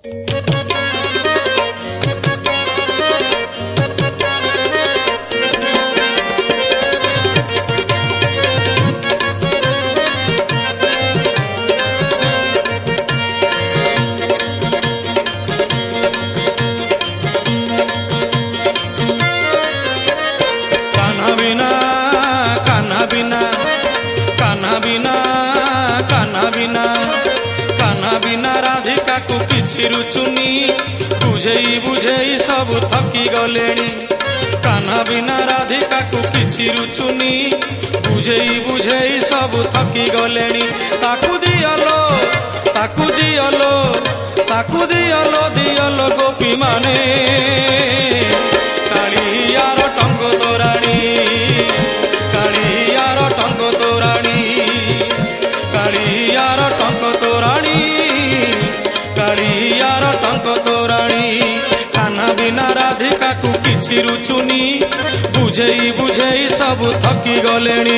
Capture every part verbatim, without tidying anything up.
को किछि रुचुनी बुझेई बुझेई सब थकी गलेनी। कान्हा बिना राधिका को किछि रुचुनी बुझेई बुझेई सब थकी गलेनी। ताकू दियलो ताकू दियलो ताकू दियलो दियलो गोपी माने कालियार टंग तोराणी कालियार टंग तोराणी कालियार टंग तोराणी कालियार टंक तोराणी। कान्हा बिना राधिका को किछि रुचुनी बुझेई बुझेई सब थकी गलेनी।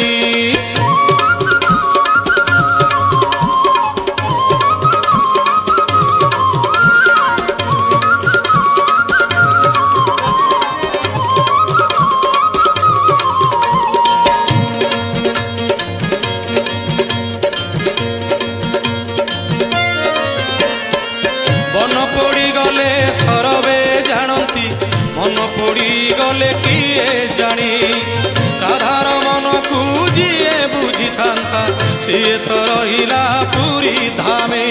सरवे जानती मन पड़ी गले किए जानी राधार मन को जीए बुझी था सीए तो रहिला पूरी धामे।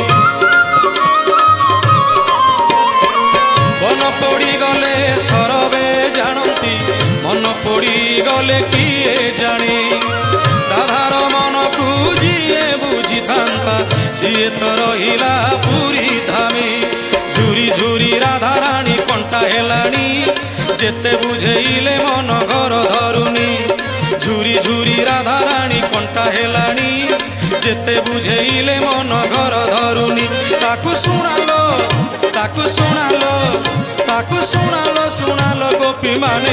मन पड़ी गले सरवे जानती मन पड़ी गले किए जानी राधार मन को जीए बुझी था सीए तो रहिला पूरी धामे। झुरी झुरी राधा रानी कंटा हेलानी जेते बुझेइले मन घर धरुनी। झुरी झुरी राधा रानी कंटा हेलानी जेते बुझेइले मन घर धरुनी। ताकू सुनालो ताकू सुनालो ताकू सुनालो सुनालो गोपी माने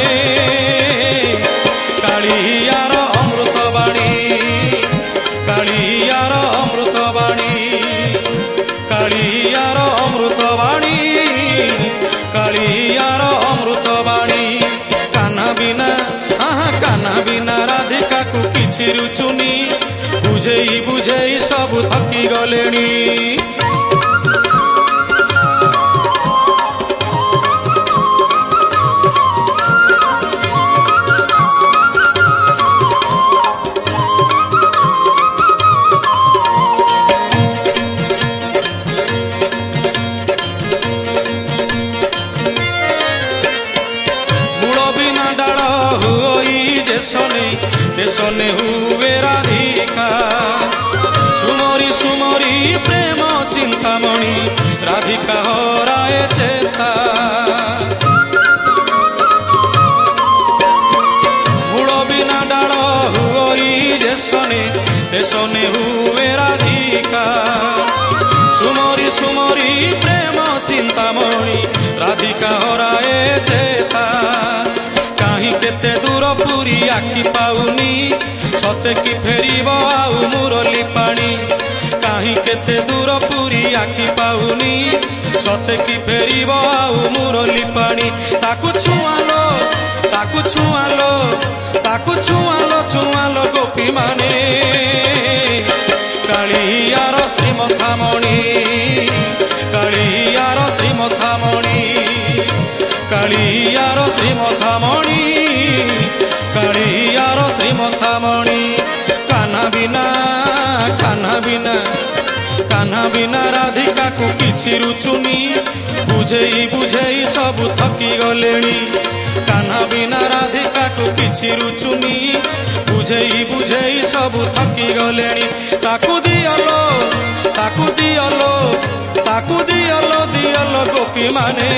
कालियार अमृत बाणी कालियार अमृत बाणी कालियार अमृत बाणी कालियार अमृत बाणी। कान्हा बिना आहा कान्हा बिना राधिका को किछि रुचुनी बुझेई बुझेई सब थकी गलेनी। देशने देशने हुए राधिका सुमरी सुमरी प्रेम चिंतामणि राधिका हराए चेता। मूल बिना डाल हुई देशने देशने हुए राधिका सुमरी सुमरी प्रेम चिंतामणि राधिका हराए चेता। काहीं केते दूर पूरी आखि पाउनी सते कि फेरिब आउ मुरली पानी। काहीं केते दूर पूरी आखि पाउनी सते कि फेरिब आउ मुरली पानी। ताकू छुआलो ताकू छुआलो ताकू छुआलो छुआलो गोपी माने कालियार श्रीमथामणि कालियार श्रीमथामणि कालियार श्रीमथामणि कालियार श्रीमथामणि। कान्हा बिना कान्हा बिना कान्हा बिना राधिका को किछि रुचुनी बुझेई बुझेई सब थकी गलेनी। कान्हा बिना राधिका को किछि रुचुनी बुझेई बुझेई सब थकी गलेनी। ताकू दियलो ताकू दियलो ताकू दियलो दियलो गोपी माने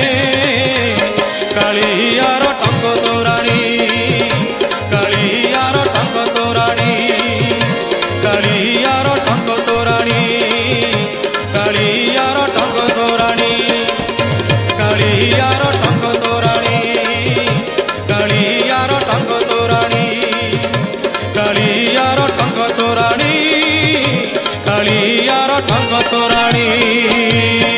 कालियार टंग तोराणी कालियार टंग तोराणी कालियार टंग तोराणी कालियार टंग तोराणी कालियार टंग तोराणी कालियार टंग तोराणी कालियार टंग तोराणी कालियार टंग तोराणी।